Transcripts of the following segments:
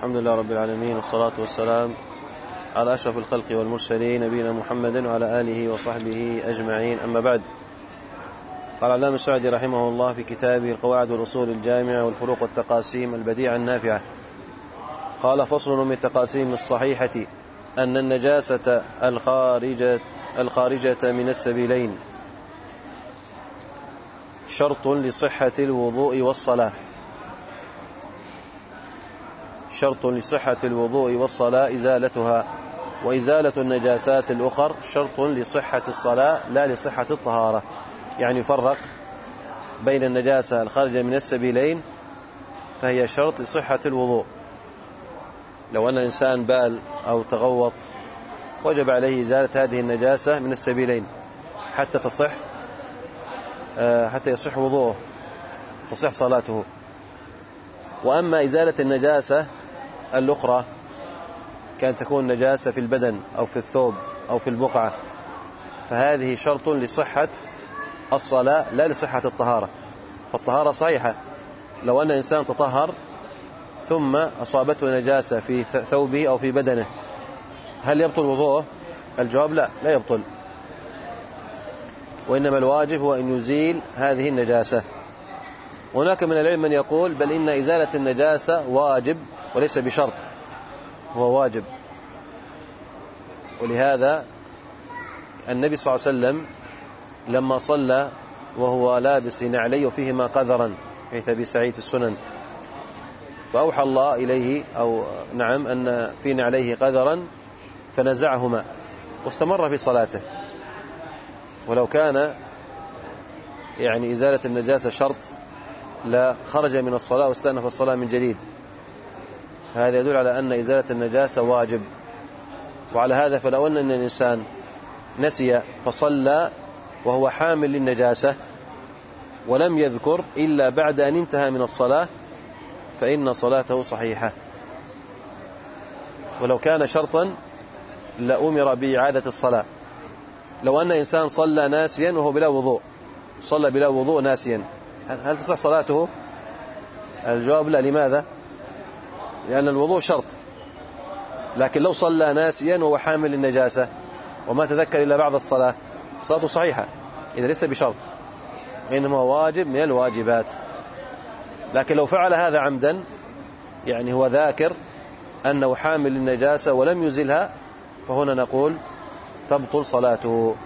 الحمد لله رب العالمين، والصلاة والسلام على أشرف الخلق والمرسلين نبينا محمد وعلى آله وصحبه أجمعين، أما بعد. قال العلامة السعدي رحمه الله في كتابه القواعد والأصول الجامعة والفروق والتقاسيم البديعة النافعة، قال: فصل من التقاسيم الصحيحة أن النجاسة الخارجة من السبيلين شرط لصحة الوضوء والصلاة. شرط لصحة الوضوء والصلاة إزالتها، وإزالة النجاسات الأخر شرط لصحة الصلاة لا لصحة الطهارة. يعني يفرق بين النجاسة الخارجة من السبيلين فهي شرط لصحة الوضوء. لو أن الإنسان بال أو تغوط وجب عليه إزالة هذه النجاسة من السبيلين حتى يصح وضوءه، تصح صلاته. وأما إزالة النجاسة الأخرى كانت تكون نجاسة في البدن أو في الثوب أو في البقعة، فهذه شرط لصحة الصلاة لا لصحة الطهارة. فالطهارة صحيحة لو أن إنسان تطهر ثم أصابته نجاسة في ثوبه أو في بدنه، هل يبطل وضوءه؟ الجواب لا يبطل، وإنما الواجب هو أن يزيل هذه النجاسة. هناك من العلم من يقول بل إن إزالة النجاسة واجب وليس بشرط، هو واجب. ولهذا النبي صلى الله عليه وسلم لما صلى وهو لابس نعليه فيهما قذرا حيث أبي سعيد في السنن، فأوحى الله إليه أن في نعليه قذرا فنزعهما واستمر في صلاته. ولو كان إزالة النجاسة شرط لا خرج من الصلاة واستأنف الصلاة من جديد، فهذا يدل على أن إزالة النجاسة واجب. وعلى هذا فلو أن الإنسان نسي فصلى وهو حامل للنجاسة ولم يذكر إلا بعد أن انتهى من الصلاة فإن صلاته صحيحة. ولو كان شرطا لأمر بإعادة الصلاة. لو أن إنسان صلى ناسيا وهو بلا وضوء، صلى بلا وضوء ناسيا، هل تصح صلاته؟ الجواب لا. لماذا؟ لأن الوضوء شرط. لكن لو صلى ناسيا وهو حامل للنجاسة وما تذكر إلا بعد الصلاة صلاته صحيحة، إذا ليس بشرط، إنما واجب من الواجبات. لكن لو فعل هذا عمدا، هو ذاكر أنه حامل للنجاسة ولم يزلها، فهنا نقول تبطل صلاته،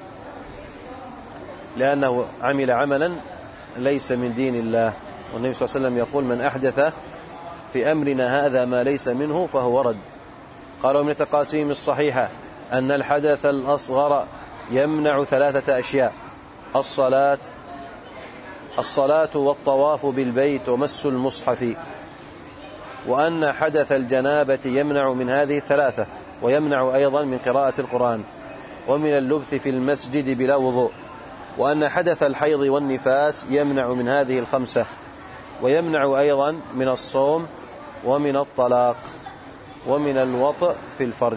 لأنه عمل عملا ليس من دين الله. والنبي صلى الله عليه وسلم يقول: من أحدث في أمرنا هذا ما ليس منه فهو رد. قالوا: من التقاسيم الصحيحة أن الحدث الأصغر يمنع 3 أشياء: الصلاة والطواف بالبيت ومس المصحف. وأن حدث الجنابة يمنع من هذه 3، ويمنع أيضا من قراءة القرآن، ومن اللبث في المسجد بلا وضوء. وأن حدث الحيض والنفاس يمنع من هذه 5، ويمنع أيضا من الصوم ومن الطلاق ومن الوطء في الفرج.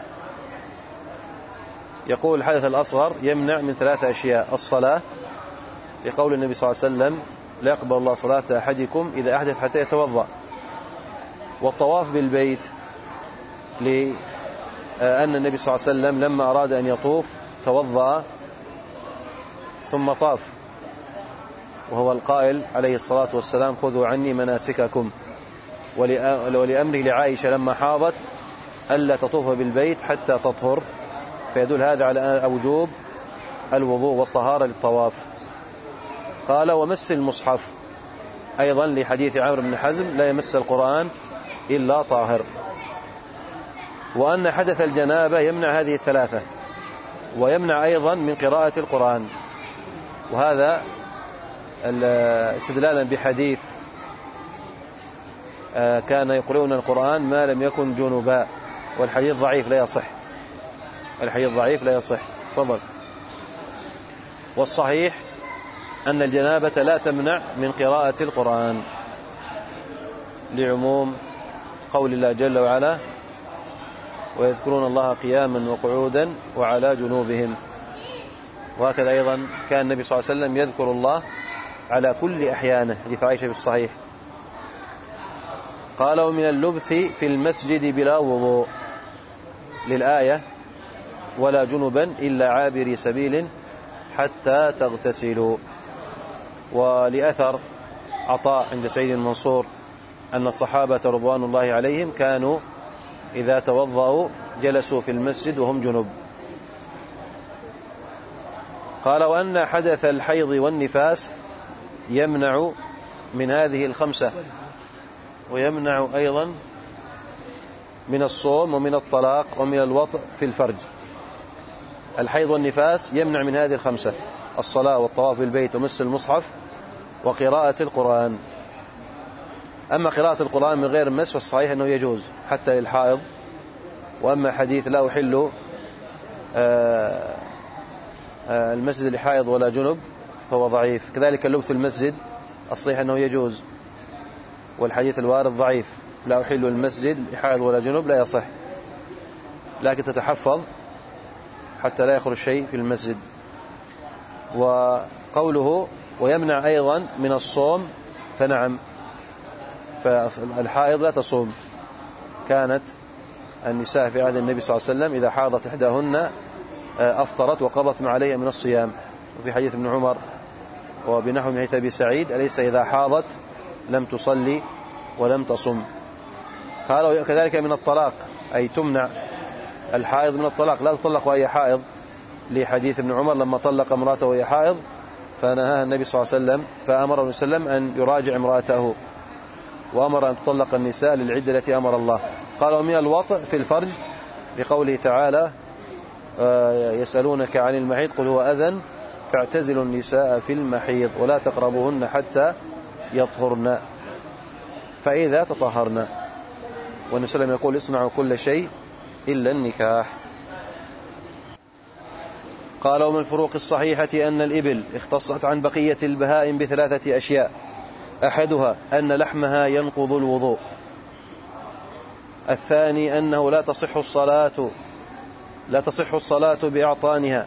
يقول: الحدث الأصغر يمنع من 3 أشياء: الصلاة، لقول النبي صلى الله عليه وسلم: لا يقبل الله صلاة أحدكم إذا أحدث حتى يتوضأ. والطواف بالبيت، لأن النبي صلى الله عليه وسلم لما أراد أن يطوف توضأ ثم طاف، وهو القائل عليه الصلاة والسلام: خذوا عني مناسككم. ولأمره لعائشة لما حاضت ألا تطوف بالبيت حتى تطهر، فيدل هذا على وجوب الوضوء والطهارة للطواف. قال: ومس المصحف، أيضا لحديث عمرو بن حزم: لا يمس القرآن إلا طاهر. وأن حدث الجنابة يمنع هذه 3، ويمنع أيضا من قراءة القرآن. وهذا استدلالا بحديث كان يقرؤون القرآن ما لم يكن جنبا، والحديث ضعيف لا يصح. الحديث ضعيف لا يصح. تفضل. والصحيح أن الجنابة لا تمنع من قراءة القرآن، لعموم قول الله جل وعلا: ويذكرون الله قياما وقعودا وعلى جنوبهم. وهكذا أيضا كان النبي صلى الله عليه وسلم يذكر الله على كل أحيانه، حديث عائشة في الصحيح. قال ومن اللبث في المسجد بلا وضوء للآية ولا جنبا إلا عابري سبيل حتى تغتسلوا، ولأثر عطاء عند سعيد المنصور أن الصحابة رضوان الله عليهم كانوا إذا توضأوا جلسوا في المسجد وهم جنب. قال وأن حدث الحيض والنفاس يمنع من هذه الخمسة، ويمنع أيضا من الصوم ومن الطلاق ومن الوطء في الفرج. الحيض والنفاس يمنع من هذه الخمسة: الصلاة والطواف بالبيت ومس المصحف وقراءة القرآن. أما قراءة القرآن من غير مس فالصحيح أنه يجوز حتى للحائض. وأما حديث لا أحل المسجد لحائض ولا جنب فهو ضعيف. كذلك اللبث المسجد الصحيح أنه يجوز، والحديث الوارد ضعيف: لا أحل المسجد لحائض ولا جنب لا يصح، لكن تتحفظ حتى لا يخرج شيء في المسجد. وقوله ويمنع أيضا من الصوم، فنعم، فالحائض لا تصوم. كانت النساء في عهد النبي صلى الله عليه وسلم إذا حاضت إحداهن أفطرت وقضت ما عليها من الصيام. وفي حديث ابن عمر وبنحو من حديث أبي سعيد: أليس إذا حاضت لم تصلي ولم تصم. قالوا كذلك من الطلاق، أي تمنع الحائض من الطلاق، لا تطلق وهي حائض، لحديث ابن عمر لما طلق امرأته وهي حائض فنهاها النبي صلى الله عليه وسلم، فأمر النبي صلى الله عليه وسلم أن يراجع امرأته، وأمر أن تطلق النساء للعدة التي أمر الله. قال ومن الوطء في الفرج لقوله تعالى: يسألونك عن المحيض قل هو أذى فاعتزلوا النساء في المحيض ولا تقربوهن حتى يطهرن فإذا تطهرن. والنبي صلى الله عليه وسلم يقول: اصنعوا كل شيء إلا النكاح. قال ومن الفروق الصحيحة أن الإبل اختصت عن بقية البهائم بثلاثة أشياء: أحدها أن لحمها ينقض الوضوء، الثاني أنه لا تصح الصلاة بإعطانها،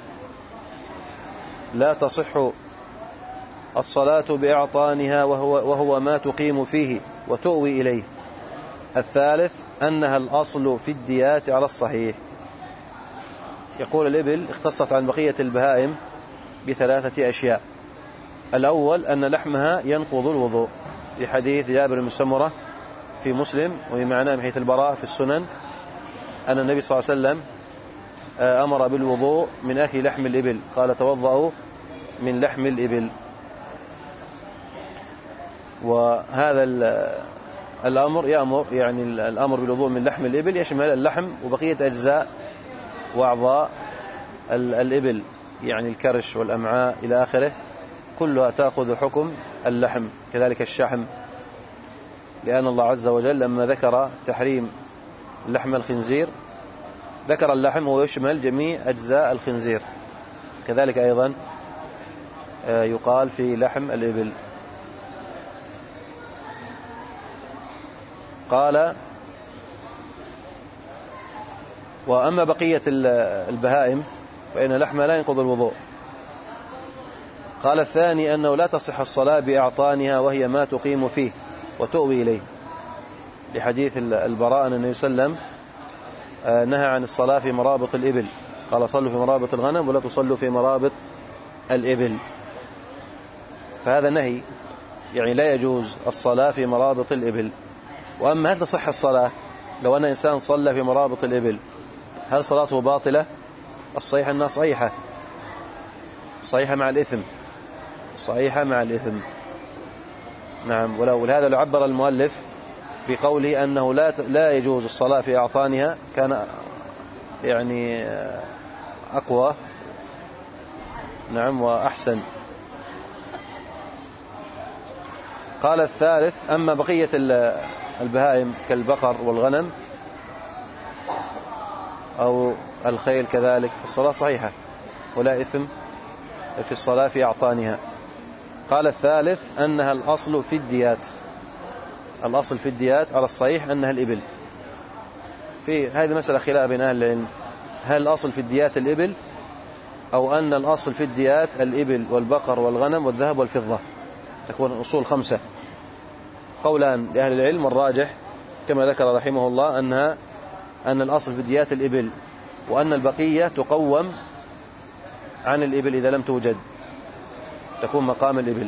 وهو ما تقيم فيه وتؤوي إليه. الثالث أنها الأصل في الديات على الصحيح. يقول الإبل اختصت عن بقية البهائم بثلاثة أشياء: الأول أن لحمها ينقض الوضوء، لحديث جابر بن سمرة في مسلم ومعناه من حديث البراء في السنن أن النبي صلى الله عليه وسلم أمر بالوضوء من أكل لحم الإبل، قال: توضأوا من لحم الإبل. وهذا الأمر يعني الأمر بالوضوء من لحم الإبل يشمل اللحم وبقية أجزاء وأعضاء الإبل، يعني الكرش والأمعاء إلى آخره، كلها تأخذ حكم اللحم. كذلك الشحم، لأن الله عز وجل لما ذكر تحريم لحم الخنزير ذكر اللحم ويشمل جميع أجزاء الخنزير. كذلك أيضا يقال في لحم الإبل. قال وأما بقية البهائم فإن لحمها لا ينقض الوضوء. قال الثاني أنه لا تصح الصلاة بإعطانها، وهي ما تقيم فيه وتؤوي إليه، لحديث البراء أن النبي صلى الله عليه وسلم نهى عن الصلاة في مرابط الإبل، قال: صلوا في مرابط الغنم ولا تصلوا في مرابط الإبل. فهذا نهي، يعني لا يجوز الصلاة في مرابط الإبل. وأما هل تصح الصلاة لو أن إنسان صلى في مرابط الإبل، هل صلاته باطلة؟ الصحيح أنها صحيحة مع الإثم. نعم. ولهذا لو عبر المؤلف بقوله أنه لا يجوز الصلاة في أعطانها كان يعني أقوى، نعم، وأحسن. قال الثالث: أما بقية البهائم كالبقر والغنم أو الخيل كذلك الصلاة صحيحة ولا إثم في الصلاة في أعطانها. قال الثالث أنها الأصل في الديات على الصحيح أنها الإبل. في هذه مسألة خلاف بين أهل العلم: هل الأصل في الديات الإبل، أو أن الأصل في الديات الإبل والبقر والغنم والذهب والفضة، تكون الأصول 5. قولان لأهل العلم، والراجح كما ذكر رحمه الله أن الأصل في ديات الإبل، وأن البقية تقوم عن الإبل إذا لم توجد، تكون مقام الإبل.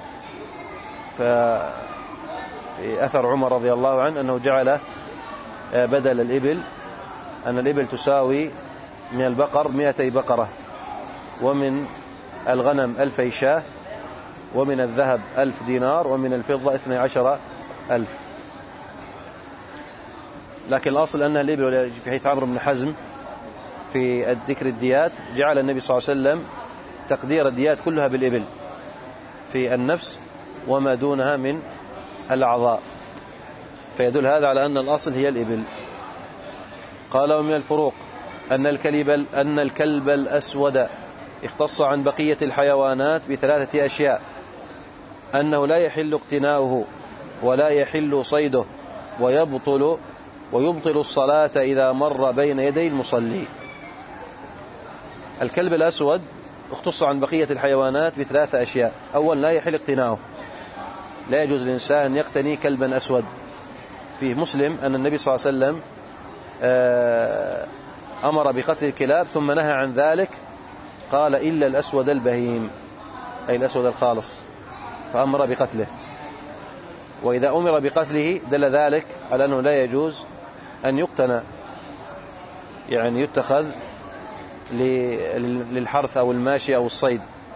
ففي أثر عمر رضي الله عنه أنه جعل بدل الإبل أن الإبل تساوي من البقر 200 بقرة، ومن الغنم 1000 شاة، ومن الذهب 1000 دينار، ومن الفضة 12,000. لكن الأصل أن الإبل في حديث عمرو بن حزم في ذكر الديات جعل النبي صلى الله عليه وسلم تقدير الديات كلها بالإبل في النفس وما دونها من الأعضاء، فيدل هذا على أن الأصل هي الإبل. قال ومن الفروق أن الكلب الأسود اختص عن بقية الحيوانات ب3 أشياء: أنه لا يحل اقتناؤه، ولا يحل صيده، ويبطل الصلاة إذا مر بين يدي المصلي. الكلب الأسود اختص عن بقية الحيوانات ب3 أشياء: أول، لا يحل اقتناؤه، لا يجوز الإنسان أن يقتني كلبا أسود. في مسلم أن النبي صلى الله عليه وسلم أمر بقتل الكلاب ثم نهى عن ذلك، قال إلا الأسود البهيم، أي الأسود الخالص، فأمر بقتله. وإذا أمر بقتله دل ذلك على أنه لا يجوز أن يقتنى، يعني يتخذ للحرث أو الماشي أو الصيد.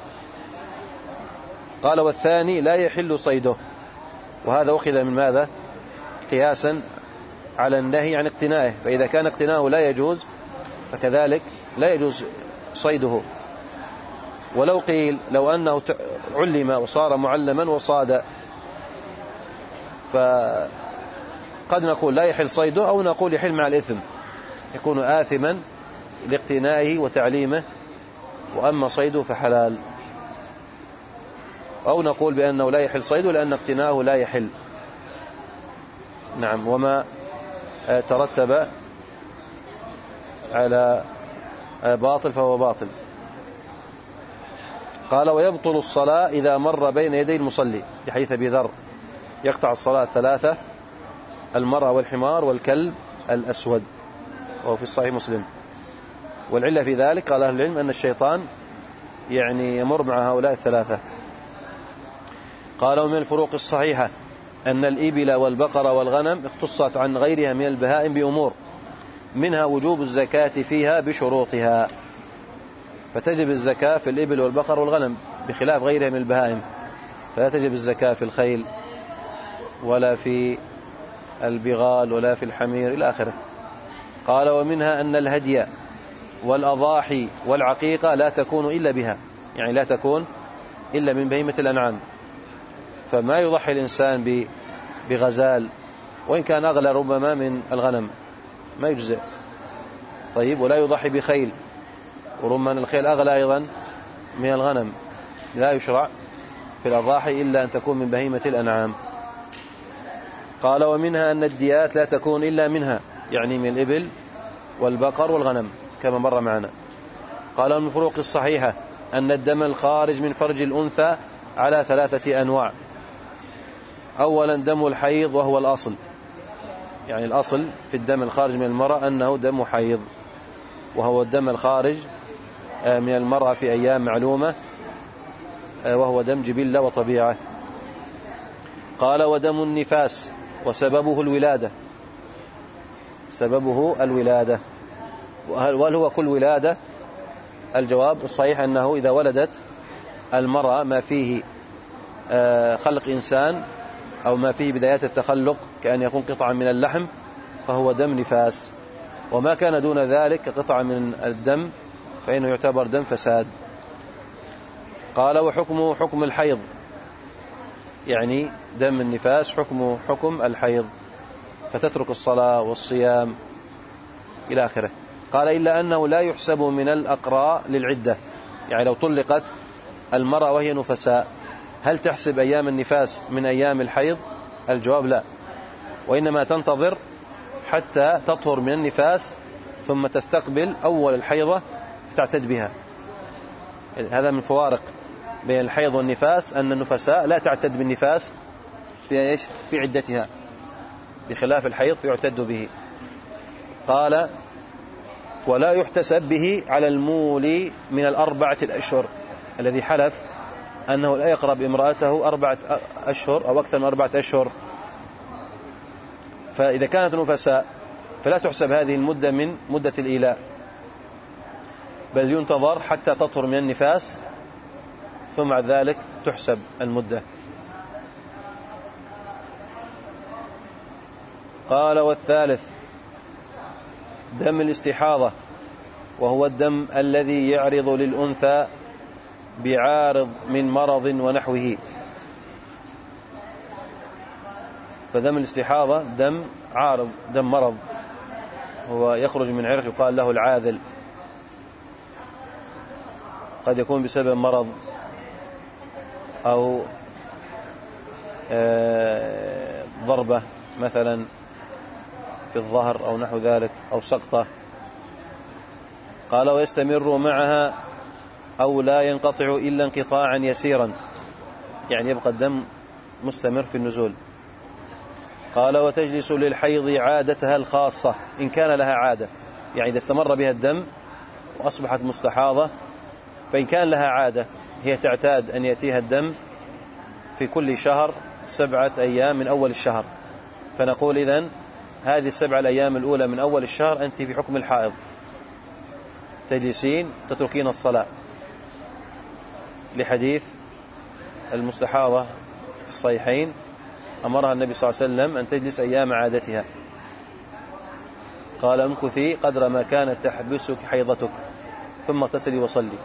قال والثاني لا يحل صيده، وهذا أخذ من ماذا؟ قياسا على النهي عن اقتنائه، فإذا كان اقتناؤه لا يجوز فكذلك لا يجوز صيده. ولو قيل لو أنه علم وصار معلما وصاد، فقد نقول لا يحل صيده، أو نقول يحل مع الإثم، يكون آثما لاقتنائه وتعليمه، وأما صيده فحلال. أو نقول بأنه لا يحل صيده لأن اقتناءه لا يحل. نعم، وما ترتب على باطل فهو باطل. قال ويبطل الصلاة إذا مر بين يدي المصلي، بحيث أبي ذر يقطع الصلاة 3: المرأة والحمار والكلب الأسود، وهو في الصحيح مسلم. والعلة في ذلك قال أهل العلم أن الشيطان يعني يمر مع هؤلاء 3. قال ومن الفروق الصحيحة أن الإبل والبقر والغنم اختصت عن غيرها من البهائم بأمور، منها وجوب الزكاة فيها بشروطها، فتجب الزكاة في الإبل والبقر والغنم بخلاف غيرها من البهائم، فلا تجب الزكاة في الخيل ولا في البغال ولا في الحمير إلى آخره. قال ومنها أن الهدي والأضاحي والعقيقة لا تكون إلا بها، يعني لا تكون إلا من بهيمة الأنعام، فما يضحي الإنسان بغزال وإن كان أغلى ربما من الغنم ما يجزئ. طيب، ولا يضحي بخيل، وربما الخيل أغلى أيضا من الغنم، لا يشرع في الأضاحي إلا أن تكون من بهيمة الأنعام. قال ومنها أن الديات لا تكون إلا منها، يعني من الإبل والبقر والغنم كما مر معنا. قال من الفروق الصحيحة أن الدم الخارج من فرج الأنثى على 3 أنواع: أولا دم الحيض وهو الأصل، يعني الأصل في الدم الخارج من المرأة أنه دم حيض، وهو الدم الخارج من المرأة في أيام معلومة، وهو دم جبلة وطبيعة. قال ودم النفاس وسببه الولادة، سببه الولادة. وهل هو كل ولادة؟ الجواب الصحيح أنه إذا ولدت المرأة ما فيه خلق إنسان أو ما فيه بدايات التخلق كأن يكون قطعا من اللحم فهو دم نفاس، وما كان دون ذلك قطعا من الدم فإنه يعتبر دم فساد. قال وحكمه حكم الحيض، يعني دم النفاس حكمه حكم الحيض، فتترك الصلاة والصيام إلى آخره. قال إلا أنه لا يحسب من الأقراء للعدة، يعني لو طلقت المرأة وهي نفساء هل تحسب أيام النفاس من أيام الحيض؟ الجواب لا، وإنما تنتظر حتى تطهر من النفاس ثم تستقبل أول الحيضة فتعتد بها. هذا من فوارق بين الحيض والنفاس، أن النفساء لا تعتد بالنفاس في عدتها، بخلاف الحيض فيعتد به. قال ولا يحتسب به على المولي من 4 الأشهر الذي حلف أنه لا يقرب امرأته 4 أشهر أو أكثر من 4 أشهر، فإذا كانت نفساء فلا تحسب هذه المدة من مدة الإيلاء، بل ينتظر حتى تطهر من النفاس ثم بعد ذلك تحسب المدة. قال والثالث دم الاستحاضة، وهو الدم الذي يعرض للأنثى بعارض من مرض ونحوه. فدم الاستحاضة دم عارض، دم مرض، هو يخرج من عرق يقال له العاذل، قد يكون بسبب مرض أو ضربة مثلا في الظهر أو نحو ذلك أو سقطة. قال ويستمر معها أو لا ينقطع إلا انقطاعا يسيرا، يعني يبقى الدم مستمر في النزول. قال وتجلس للحيض عادتها الخاصة إن كان لها عادة، يعني إذا استمر بها الدم وأصبحت مستحاضة فإن كان لها عادة هي تعتاد أن يأتيها الدم في كل شهر 7 أيام من أول الشهر، فنقول إذن هذه 7 الأيام الأولى من أول الشهر أنت في حكم الحائض، تجلسين تتركين الصلاة، لحديث المستحاضة في الصحيحين أمرها النبي صلى الله عليه وسلم أن تجلس أيام عادتها، قال امكثي قدر ما كانت تحبسك حيضتك ثم اغتسلي وصلي.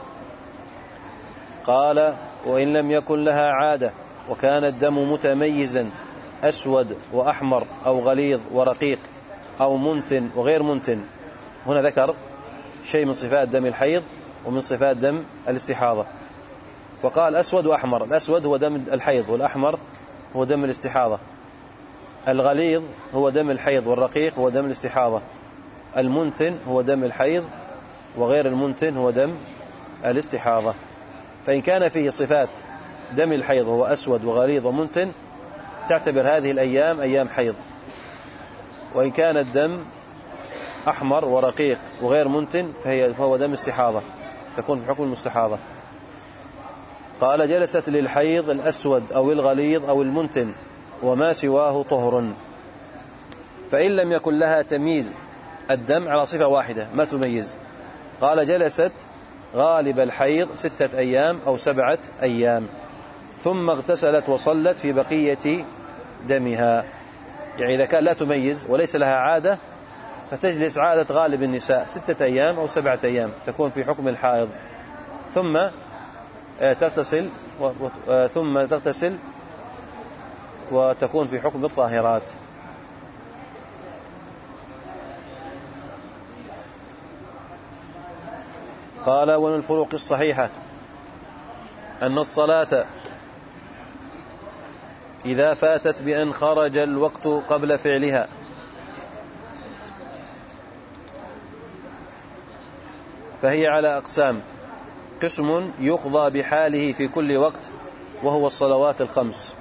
قال وإن لم يكن لها عادة وكان الدم متميزا أسود وأحمر أو غليظ ورقيق أو منتن وغير منتن، هنا ذكر شيء من صفات دم الحيض ومن صفات دم الاستحاضة، فقال أسود وأحمر. الأسود هو دم الحيض والأحمر هو دم الاستحاضة، الغليظ هو دم الحيض والرقيق هو دم الاستحاضة، المنتن هو دم الحيض وغير المنتن هو دم الاستحاضة. فإن كان فيه صفات دم الحيض هو أسود وغليظ ومنتن تعتبر هذه الأيام أيام حيض، وإن كان الدم أحمر ورقيق وغير منتن فهو دم استحاضة، تكون في حكم المستحاضة. قال جلست للحيض الأسود أو الغليظ أو المنتن وما سواه طهر، فإن لم يكن لها تمييز الدم على صفة واحدة ما تميز، قال جلست غالب الحيض 6 أيام أو 7 أيام ثم اغتسلت وصلت في بقية دمها، يعني إذا كان لا تميز وليس لها عادة فتجلس عادة غالب النساء 6 أيام أو 7 أيام تكون في حكم الحائض، ثم تغتسل وتكون في حكم الطاهرات. قال ومن الفروق الصحيحة أن الصلاة إذا فاتت بأن خرج الوقت قبل فعلها فهي على أقسام: قسم يقضى بحاله في كل وقت وهو الصلوات الخمس.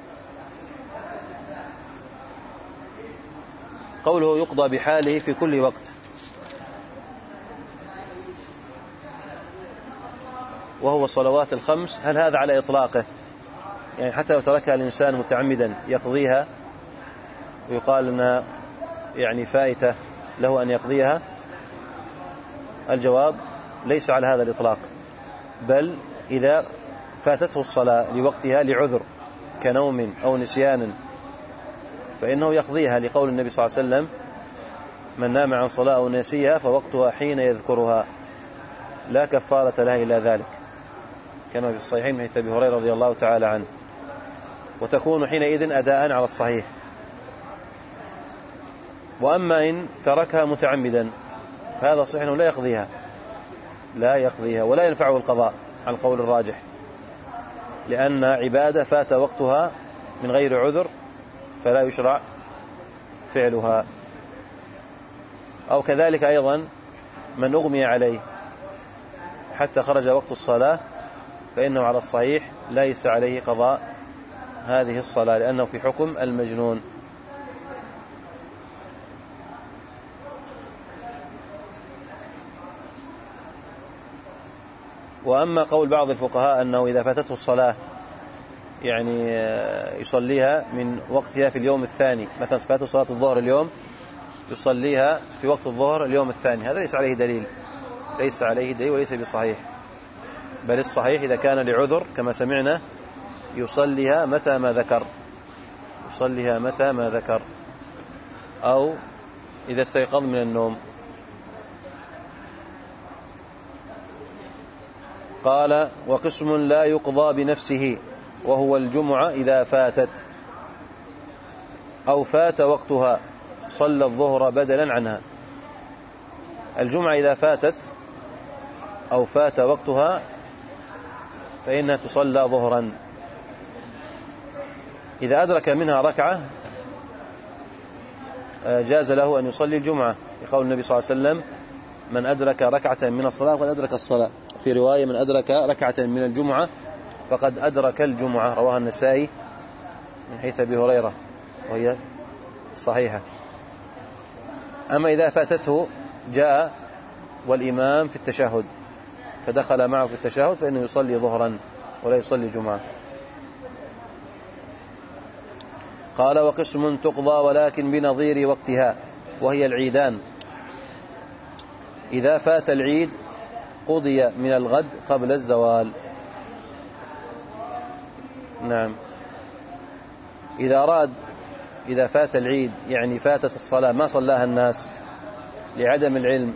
قوله يقضى بحاله في كل وقت وهو الصلوات الخمس، هل هذا على إطلاقه؟ يعني حتى لو تركها الإنسان متعمدا يقضيها ويقال أنها يعني فائتة له أن يقضيها؟ الجواب ليس على هذا الإطلاق، بل إذا فاتته الصلاة لوقتها لعذر كنوم أو نسيان فإنه يقضيها، لقول النبي صلى الله عليه وسلم: من نام عن صلاة أو نسيها فوقتها حين يذكرها لا كفارة لها إلى ذلك، كما في الصحيحين من حديث أبي هريرة رضي الله تعالى عنه، وتكون حينئذ أداء على الصحيح. وأما إن تركها متعمدا فهذا صحيح أنه لا يقضيها ولا ينفعه القضاء على القول الراجح، لأن عبادة فات وقتها من غير عذر فلا يشرع فعلها. أو كذلك أيضا من أغمي عليه حتى خرج وقت الصلاة فإنه على الصحيح ليس عليه قضاء هذه الصلاة، لأنه في حكم المجنون. وأما قول بعض الفقهاء أنه إذا فاتته الصلاة يعني يصليها من وقتها في اليوم الثاني، مثلا فاتته صلاة الظهر اليوم يصليها في وقت الظهر اليوم الثاني، هذا ليس عليه دليل، ليس عليه دليل وليس بصحيح، بل الصحيح إذا كان لعذر كما سمعنا يصليها متى ما ذكر، يصليها متى ما ذكر، أو إذا استيقظ من النوم. قال: وقسم لا يقضى بنفسه وهو الجمعة إذا فاتت أو فات وقتها صلى الظهر بدلا عنها. الجمعة إذا فاتت أو فات وقتها فإنها تصلى ظهرا. إذا أدرك منها ركعة جاز له أن يصلي الجمعة، يقول النبي صلى الله عليه وسلم: من أدرك ركعة من الصلاة فقد أدرك الصلاة. في رواية: من أدرك ركعة من الجمعة فقد أدرك الجمعة، رواه النسائي من حديث أبي هريرة وهي صحيحة. أما إذا فاتته جاء والإمام في التشهد فدخل معه في التشهد فإنه يصلي ظهرا ولا يصلي جمعة. قال: وقسم تقضى ولكن بنظير وقتها وهي العيدان. إذا فات العيد قضي من الغد قبل الزوال. نعم، إذا فات العيد يعني فاتت الصلاة ما صلاها الناس لعدم العلم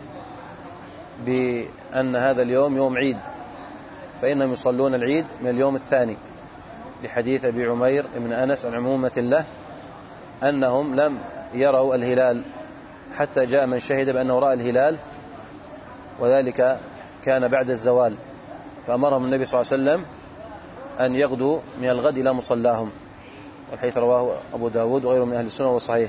بأن هذا اليوم يوم عيد، فإنهم يصلون العيد من اليوم الثاني، لحديث أبي عمير بن أنس عن عمومة له أنهم لم يروا الهلال حتى جاء من شهد بأنه رأى الهلال، وذلك كان بعد الزوال، فأمرهم النبي صلى الله عليه وسلم أن يغدوا من الغد إلى مصلاهم، والحديث رواه أبو داود وغيره من أهل السنة وصحيح.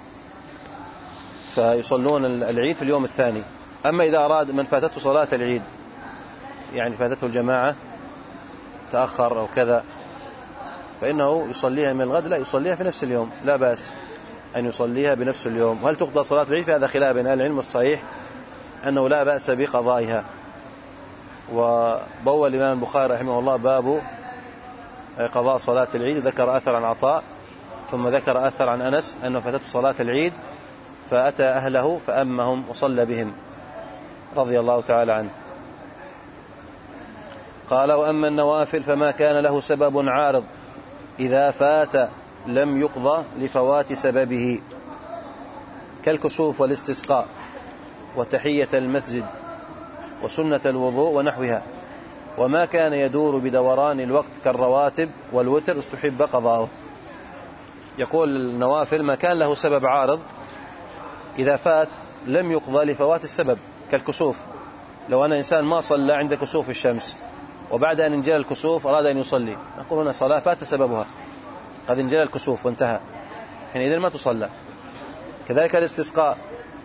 فيصلون العيد في اليوم الثاني. أما إذا أراد من فاتته صلاة العيد يعني فاتته الجماعة تأخر أو كذا فإنه يصليها من الغد، لا يصليها في نفس اليوم، لا بأس أن يصليها بنفس اليوم. وهل تقضى صلاة العيد؟ في هذا خلاف بين أهل العلم، الصحيح أنه لا بأس بقضائها. وبوى الإمام البخاري رحمه الله باب قضاء صلاة العيد، ذكر أثر عن عطاء ثم ذكر أثر عن أنس أنه فاتته صلاة العيد فأتى أهله فأمهم وصلى بهم رضي الله تعالى عنه. قال: وأما النوافل فما كان له سبب عارض إذا فات لم يقضى لفوات سببه، كالكسوف والاستسقاء وتحية المسجد وسنة الوضوء ونحوها. وما كان يدور بدوران الوقت كالرواتب والوتر استحب قضاؤه. يقول: النوافل ما كان له سبب عارض إذا فات لم يقضى لفوات السبب، كالكسوف. لو أن إنسان ما صلى عند كسوف الشمس وبعد أن انجلى الكسوف أراد أن يصلي، نقول هنا صلاة فات سببها، قد انجلى الكسوف وانتهى، حينئذ ما تصلى. كذلك الاستسقاء،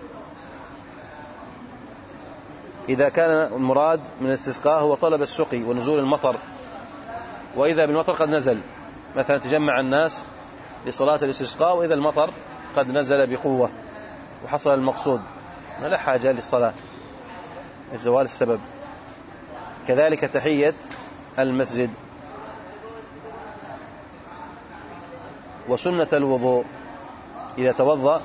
إذا كان المراد من الاستسقاء هو طلب السقي ونزول المطر، وإذا بالمطر قد نزل، مثلا تجمع الناس لصلاة الاستسقاء وإذا المطر قد نزل بقوة وحصل المقصود، ما لا حاجة للصلاة لزوال السبب. كذلك تحية المسجد وسنة الوضوء، إذا توضأ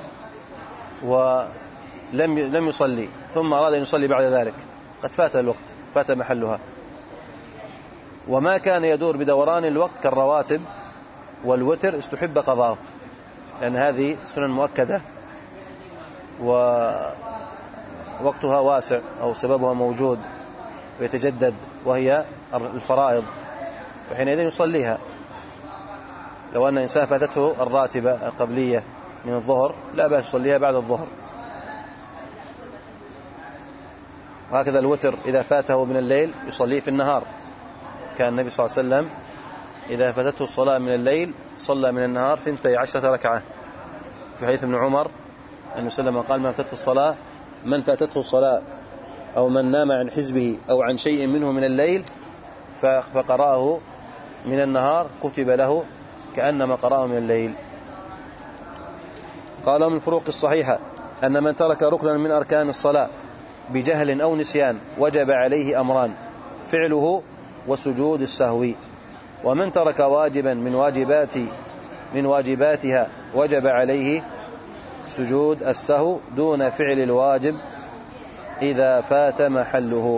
ولم يصلي ثم أراد أن يصلي بعد ذلك قد فات الوقت، فات محلها. وما كان يدور بدوران الوقت كالرواتب والوتر استحب قضاؤه، لأن هذه سنن مؤكدة ووقتها واسع أو سببها موجود ويتجدد، وهي الفرائض، فحينئذ يصليها. لو أن إنسان فاتته الراتبة القبلية من الظهر لا بأس يصليها بعد الظهر. وهكذا الوتر إذا فاته من الليل يصليه في النهار، كان النبي صلى الله عليه وسلم إذا فاتته الصلاة من الليل صلى من النهار 12 ركعة. في حديث ابن عمر أن وسلم قال: من فاتته الصلاة أو من نام عن حزبه أو عن شيء منه من الليل فقرأه من النهار كتب له كأنما قرأه من الليل. قال: من الفروق الصحيحة أن من ترك ركنا من أركان الصلاة بجهل أو نسيان وجب عليه أمران: فعله وسجود السهو. ومن ترك واجبا من واجباتها وجب عليه سجود السهو دون فعل الواجب إذا فات محله.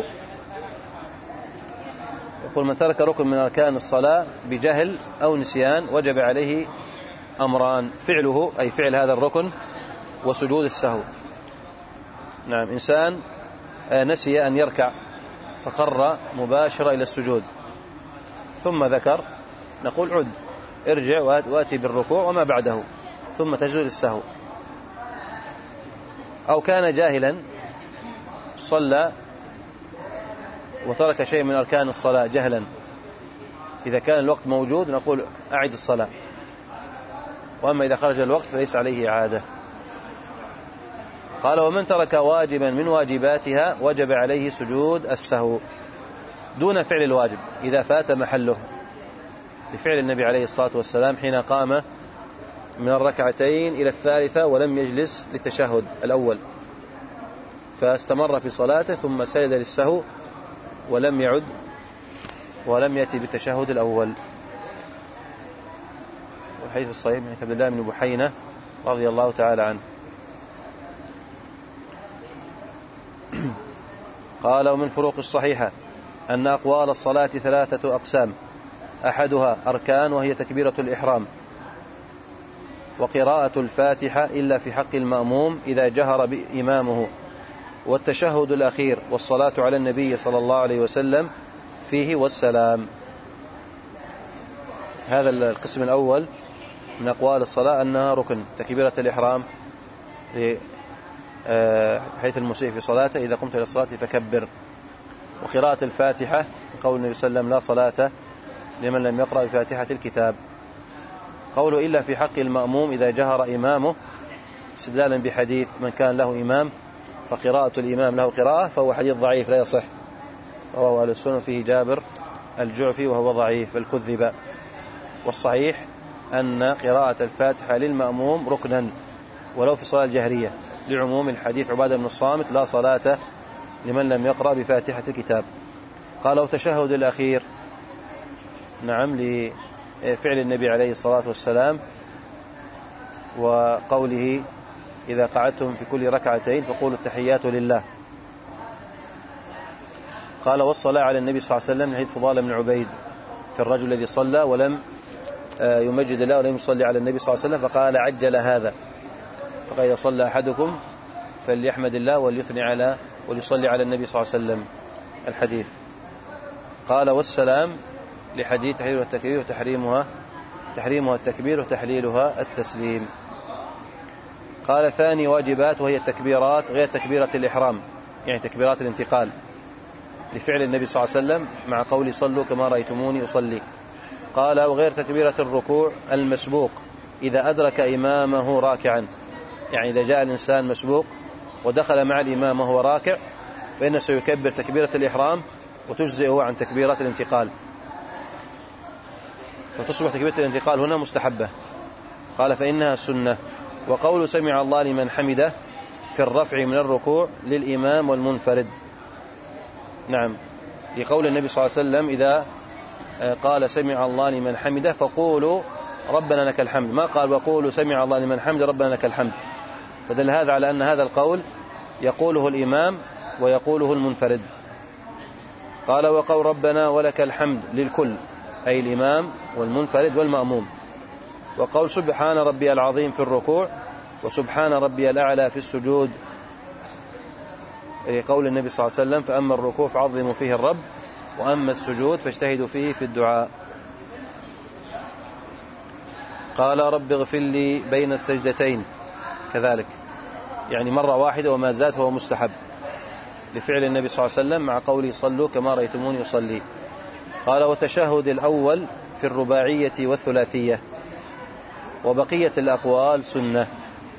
يقول من ترك ركن من أركان الصلاة بجهل أو نسيان وجب عليه أمران: فعله أي فعل هذا الركن، وسجود السهو. نعم، إنسان نسي أن يركع فخر مباشرة إلى السجود ثم ذكر، نقول عد، ارجع واتي بالركوع وما بعده ثم تسجد السهو. أو كان جاهلا صلى وترك شيء من أركان الصلاة جهلا، إذا كان الوقت موجود نقول أعد الصلاة، وأما إذا خرج الوقت فليس عليه إعادة. قال ومن ترك واجبا من واجباتها وجب عليه سجود السهو دون فعل الواجب إذا فات محله، لفعل النبي عليه الصلاة والسلام حين قام من الركعتين إلى الثالثة ولم يجلس للتشهد الأول، فاستمر في صلاته ثم سجد للسهو ولم يعد ولم يأتي بالتشهد الأول. والحديث الصحيح من عبد الله بن بحينة رضي الله تعالى عنه. قال ومن فروق الصحيحة أن أقوال الصلاة 3 أقسام: أحدها أركان وهي تكبيرة الإحرام وقراءة الفاتحة إلا في حق المأموم إذا جهر بإمامه، والتشهد الأخير والصلاة على النبي صلى الله عليه وسلم فيه والسلام. هذا القسم الأول من أقوال الصلاة أنها ركن، تكبيرة الإحرام حيث المسيء في صلاته إذا قمت إلى الصلاة فكبر، وقراءة الفاتحة قول النبي صلى الله عليه وسلم لا صلاة لمن لم يقرأ بفاتحة الكتاب. قوله إلا في حق المأموم إذا جهر إمامه استدلالا بحديث من كان له إمام فقراءة الإمام له قراءة، فهو حديث ضعيف لا يصح، رواه أهل السنة فيه جابر الجعفي وهو ضعيف بل كذب. والصحيح أن قراءة الفاتحة للمأموم ركنا ولو في صلاة الجهرية، لعموم الحديث عبادة بن الصامت لا صلاة لمن لم يقرأ بفاتحة الكتاب. قال وتشهد الأخير، نعم، لفعل النبي عليه الصلاة والسلام وقوله إذا قعدتم في كل ركعتين فقولوا التحيات لله. قال والصلاة على النبي صلى الله عليه وسلم حديث فضال بن عبيد في الرجل الذي صلى ولم يمجد الله ولم يصلي على النبي صلى الله عليه وسلم فقال عجل هذا، فقال إذا صلى أحدكم فليحمد الله وليثني على وليصلي على النبي صلى الله عليه وسلم الحديث. قال والسلام لحديث تحليل والتكبير تحريمها التكبير وتحليلها التسليم. قال ثاني واجبات وهي التكبيرات غير تكبيرة الإحرام، يعني تكبيرات الانتقال، لفعل النبي صلى الله عليه وسلم مع قول صلوا كما رأيتموني أصلي. قال وغير تكبيرة الركوع المسبوق إذا أدرك إمامه راكعا، يعني إذا جاء الإنسان مسبوق ودخل مع الإمام وهو راكع فإنه سيكبر تكبيرة الإحرام وتجزئه عن تكبيرات الانتقال، وتصبح تكبيرة الانتقال هنا مستحبة. قال فإنها سنة. وقول سمع الله لمن حمده في الرفع من الركوع للإمام والمنفرد، نعم، لقول النبي صلى الله عليه وسلم إذا قال سمع الله لمن حمده فقولوا ربنا لك الحمد، ما قال وقولوا سمع الله لمن حمده ربنا لك الحمد، فدل هذا على أن هذا القول يقوله الإمام ويقوله المنفرد. قال وقول ربنا ولك الحمد للكل، أي الإمام والمنفرد والمأموم. وقول سبحان ربي العظيم في الركوع وسبحان ربي الأعلى في السجود، قول النبي صلى الله عليه وسلم فأما الركوع فعظموا فيه الرب وأما السجود فاجتهدوا فيه في الدعاء. قال رب اغفر لي بين السجدتين كذلك، يعني مرة واحدة وما زاد فهو مستحب، لفعل النبي صلى الله عليه وسلم مع قوله صلوا كما رأيتموني أصلي. قال والتشهد الأول في الرباعية والثلاثية وبقية الأقوال سنة.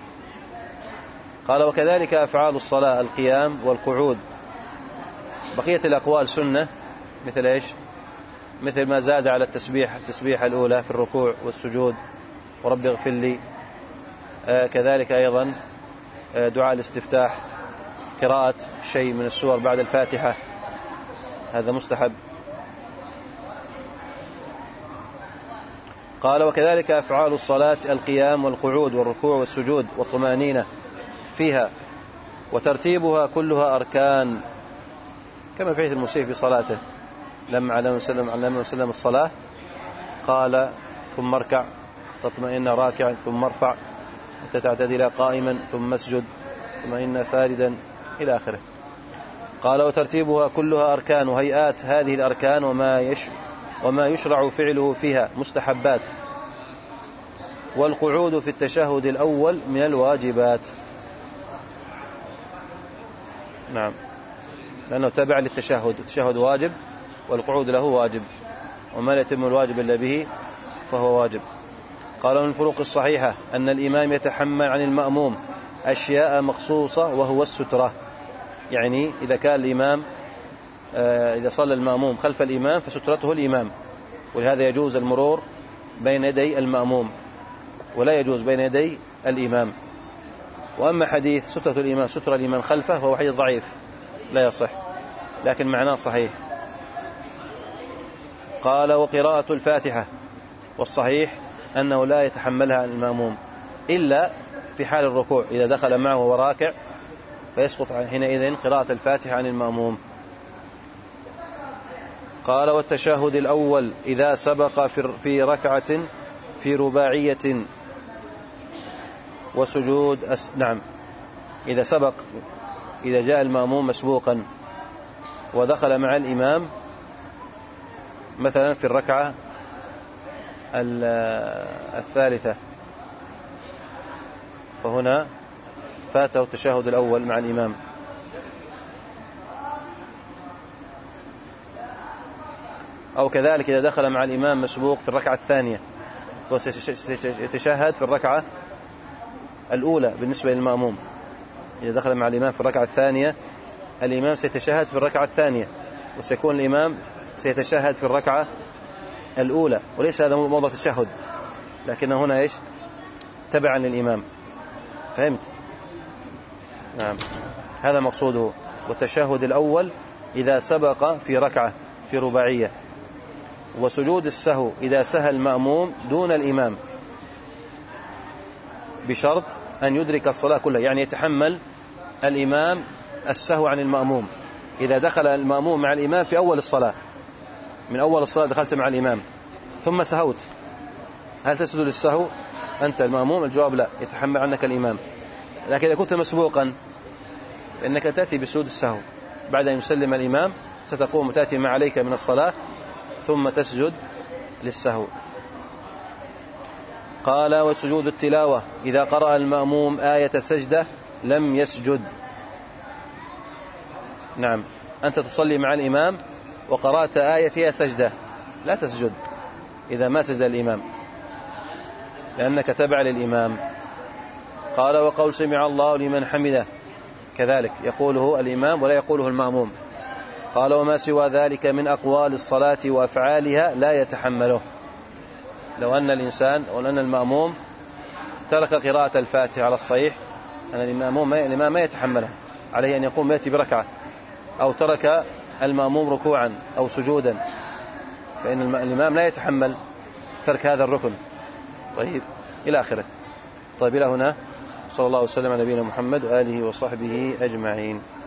قال وكذلك أفعال الصلاة القيام والقعود، بقية الأقوال سنة، مثل إيش؟ مثل ما زاد على التسبيحة الأولى في الركوع والسجود ورب اغفر لي، كذلك أيضا دعاء الاستفتاح، قراءة شيء من السور بعد الفاتحة، هذا مستحب. قال وكذلك أفعال الصلاة القيام والقعود والركوع والسجود والطمأنينة فيها وترتيبها كلها أركان، كما في حديث المسيء في صلاته لما علمه وسلم الصلاة قال ثم اركع تطمئن راكعا ثم ارفع حتى تعتدل قائما ثم اسجد ثم إن ساجدا إلى آخره. قال وترتيبها كلها أركان وهيئات هذه الأركان وما يشرع فعله فيها مستحبات، والقعود في التشهد الأول من الواجبات. نعم، لأنه تبع للتشهد، التشهد واجب والقعود له واجب، وما لا يتم الواجب إلا به فهو واجب. قال من الفروق الصحيحة أن الإمام يتحمل عن المأموم أشياء مخصوصة وهو السترة، يعني إذا كان الإمام إذا صلى المأموم خلف الإمام فسترته الإمام، ولهذا يجوز المرور بين يدي المأموم ولا يجوز بين يدي الإمام. وأما حديث سترة الإمام ستر الإمام خلفه فهو حديث ضعيف لا يصح، لكن معناه صحيح. قال وقراءة الفاتحة، والصحيح أنه لا يتحملها عن المأموم إلا في حال الركوع، إذا دخل معه وهو راكع فيسقط حينئذ قراءة الفاتحة عن المأموم. قال والتشهد الأول إذا سبق في ركعة في رباعية وسجود نعم، إذا سبق، إذا جاء المأموم مسبوقا ودخل مع الإمام مثلا في الركعة الثالثة فهنا فاته التشهد الأول مع الإمام. أو كذلك إذا دخل مع الإمام مسبوق في الركعة الثانية يتشهد في الركعة الأولى بالنسبة للمأموم. إذا دخل مع الإمام في الركعة الثانية الإمام سيتشهد في الركعة الثانية، وسيكون الإمام سيتشهد في الركعة الأولى، وليس هذا موضع التشهد، لكنه هنا إيش؟ تبعا للإمام. فهمت؟ نعم، هذا مقصوده. والتشهد الأول إذا سبق في ركعة في رباعية، وسجود السهو إذا سهى المأموم دون الإمام بشرط أن يدرك الصلاة كلها، يعني يتحمل الإمام السهو عن المأموم. إذا دخل المأموم مع الإمام في أول الصلاة، من أول الصلاة دخلت مع الإمام ثم سهوت، هل تسجد للسهو أنت المأموم؟ الجواب لا، يتحمل عنك الإمام. لكن إذا كنت مسبوقا فإنك تأتي بسجود السهو بعد أن يسلم الإمام، ستقوم وتأتي ما عليك من الصلاة ثم تسجد للسهو. قال وسجود التلاوة إذا قرأ المأموم آية سجدة لم يسجد. نعم، أنت تصلي مع الإمام وقرأت آية فيها سجدة لا تسجد إذا ما سجد الإمام، لأنك تبع للإمام. قال وقول سمع الله لمن حمده كذلك يقوله الإمام ولا يقوله المأموم. قال وما سوى ذلك من أقوال الصلاة وأفعالها لا يتحمله. لو أن الإنسان أو أن المأموم ترك قراءة الفاتحة على الصحيح أن الإمام ما يتحملها، عليه أن يقوم يأتي بركعة، أو ترك المأموم ركوعا أو سجودا فإن الإمام لا يتحمل ترك هذا الركن. طيب إلى آخره. طيب إلى هنا، صلى الله وسلم على نبينا محمد وآله وصحبه أجمعين.